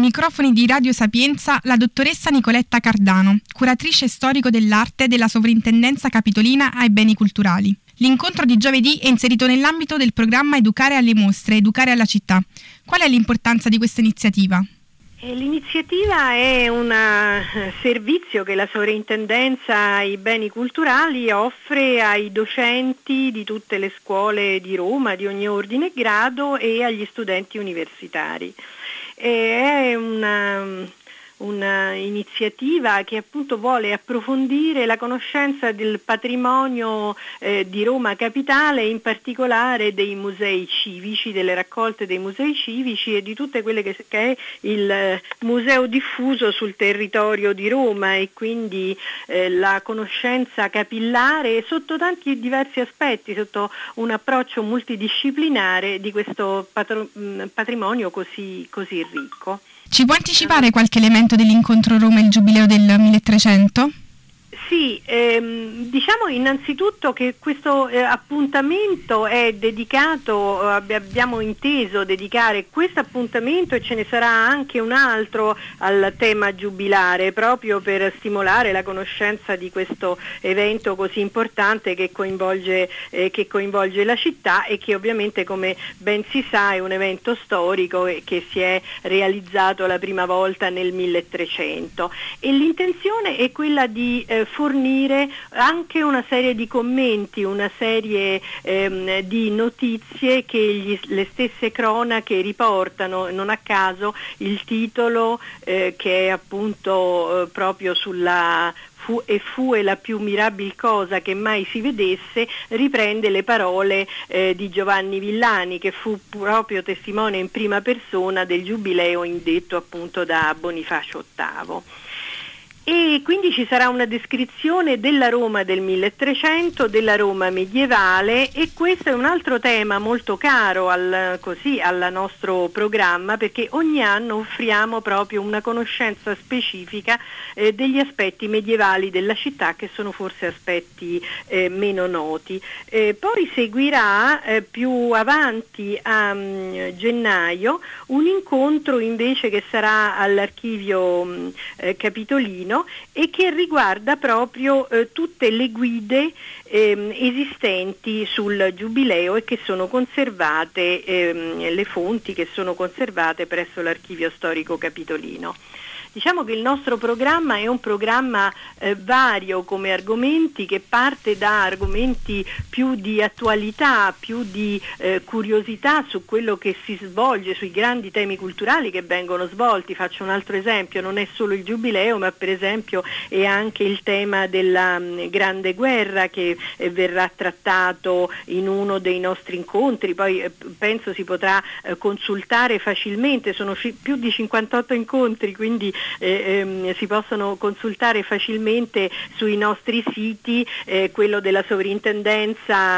microfoni di Radio Sapienza la dottoressa Nicoletta Cardano, curatrice storico dell'arte della Sovrintendenza Capitolina ai Beni Culturali. L'incontro di giovedì è inserito nell'ambito del programma Educare alle Mostre, Educare alla Città. Qual è l'importanza di questa iniziativa? L'iniziativa è un servizio che la Sovrintendenza ai Beni Culturali offre ai docenti di tutte le scuole di Roma, di ogni ordine e grado, e agli studenti universitari. È un'iniziativa che appunto vuole approfondire la conoscenza del patrimonio di Roma Capitale, in particolare dei musei civici, delle raccolte dei musei civici e di tutte quelle che è il museo diffuso sul territorio di Roma, e quindi la conoscenza capillare sotto tanti diversi aspetti, sotto un approccio multidisciplinare di questo patrimonio così ricco. Ci può anticipare qualche elemento dell'incontro Roma il Giubileo del 1300? Sì, diciamo innanzitutto che questo appuntamento è dedicato, abbiamo inteso dedicare questo appuntamento, e ce ne sarà anche un altro, al tema giubilare, proprio per stimolare la conoscenza di questo evento così importante che coinvolge la città, e che ovviamente, come ben si sa, è un evento storico e che si è realizzato la prima volta nel 1300, e l'intenzione è quella di fornire anche una serie di commenti, una serie di notizie che le stesse cronache riportano. Non a caso il titolo che è appunto proprio sulla fu la più mirabil cosa che mai si vedesse, riprende le parole di Giovanni Villani, che fu proprio testimone in prima persona del giubileo indetto appunto da Bonifacio VIII. E quindi ci sarà una descrizione della Roma del 1300, della Roma medievale, e questo è un altro tema molto caro al nostro programma, perché ogni anno offriamo proprio una conoscenza specifica degli aspetti medievali della città, che sono forse aspetti meno noti. Poi seguirà più avanti a gennaio un incontro invece che sarà all'Archivio Capitolino, e che riguarda proprio tutte le guide esistenti sul Giubileo, e che sono conservate, le fonti che sono conservate presso l'Archivio Storico Capitolino. Diciamo che il nostro programma è un programma vario come argomenti, che parte da argomenti più di attualità, più di curiosità su quello che si svolge, sui grandi temi culturali che vengono svolti. Faccio un altro esempio: non è solo il Giubileo, ma per esempio è anche il tema della Grande Guerra, che verrà trattato in uno dei nostri incontri. Poi penso si potrà consultare facilmente, sono più di 58 incontri, quindi si possono consultare facilmente sui nostri siti, quello della Sovrintendenza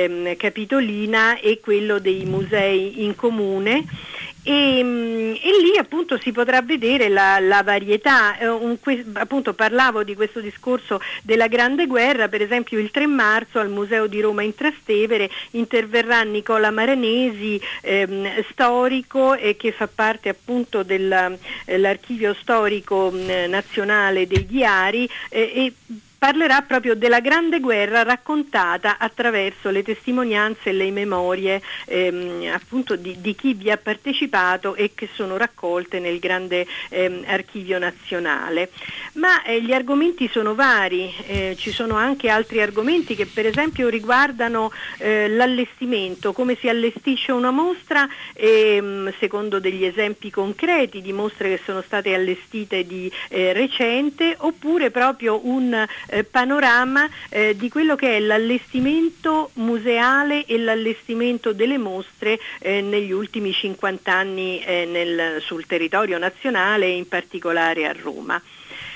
Capitolina e quello dei musei in comune. E lì appunto si potrà vedere la varietà. Appunto parlavo di questo discorso della Grande Guerra. Per esempio il 3 marzo al Museo di Roma in Trastevere interverrà Nicola Maranesi, storico, che fa parte appunto dell'Archivio Storico Nazionale dei Diari, e parlerà proprio della Grande Guerra raccontata attraverso le testimonianze e le memorie appunto di chi vi ha partecipato, e che sono raccolte nel grande archivio nazionale. Ma gli argomenti sono vari, ci sono anche altri argomenti che per esempio riguardano l'allestimento, come si allestisce una mostra, secondo degli esempi concreti di mostre che sono state allestite di recente, oppure proprio un panorama di quello che è l'allestimento museale e l'allestimento delle mostre negli ultimi 50 anni sul territorio nazionale, in particolare a Roma.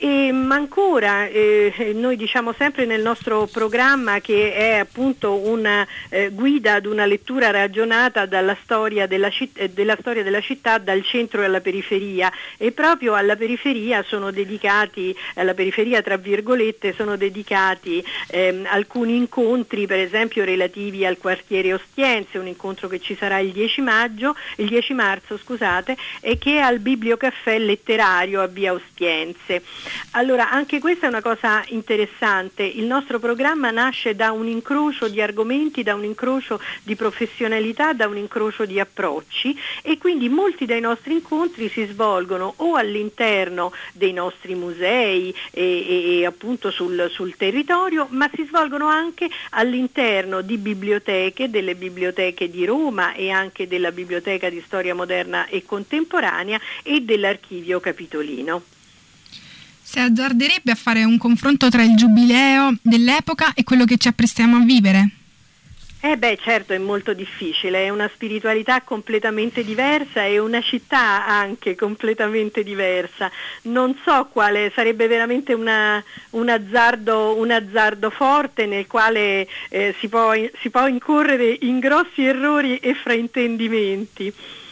Ma ancora, noi diciamo sempre nel nostro programma che è appunto una guida ad una lettura ragionata dalla storia della città dal centro alla periferia, e proprio alla periferia sono dedicati, alla periferia tra virgolette, sono dedicati alcuni incontri, per esempio relativi al quartiere Ostiense, un incontro che ci sarà il 10 marzo, scusate, e che è al Bibliocaffè letterario a via Ostiense. Allora, anche questa è una cosa interessante. Il nostro programma nasce da un incrocio di argomenti, da un incrocio di professionalità, da un incrocio di approcci, e quindi molti dei nostri incontri si svolgono o all'interno dei nostri musei e appunto sul territorio, ma si svolgono anche all'interno di biblioteche, delle biblioteche di Roma e anche della Biblioteca di Storia Moderna e Contemporanea e dell'Archivio Capitolino. Si azzarderebbe a fare un confronto tra il giubileo dell'epoca e quello che ci apprestiamo a vivere? Certo, è molto difficile, è una spiritualità completamente diversa e una città anche completamente diversa. Non so quale sarebbe veramente un azzardo forte nel quale si può incorrere in grossi errori e fraintendimenti.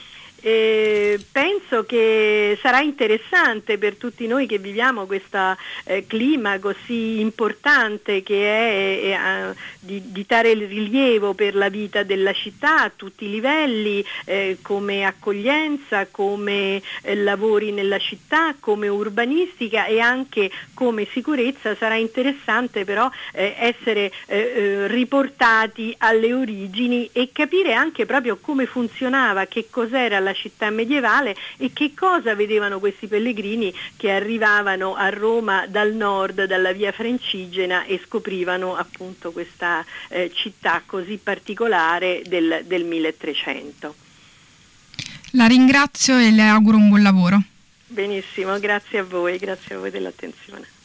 Penso che sarà interessante per tutti noi che viviamo questo clima così importante che è di dare il rilievo per la vita della città a tutti i livelli, come accoglienza, come lavori nella città, come urbanistica e anche come sicurezza. Sarà interessante però essere riportati alle origini e capire anche proprio come funzionava, che cos'era la città medievale e che cosa vedevano questi pellegrini che arrivavano a Roma dal nord, dalla via Francigena, e scoprivano appunto questa città così particolare del 1300. La ringrazio e le auguro un buon lavoro. Benissimo, grazie a voi dell'attenzione.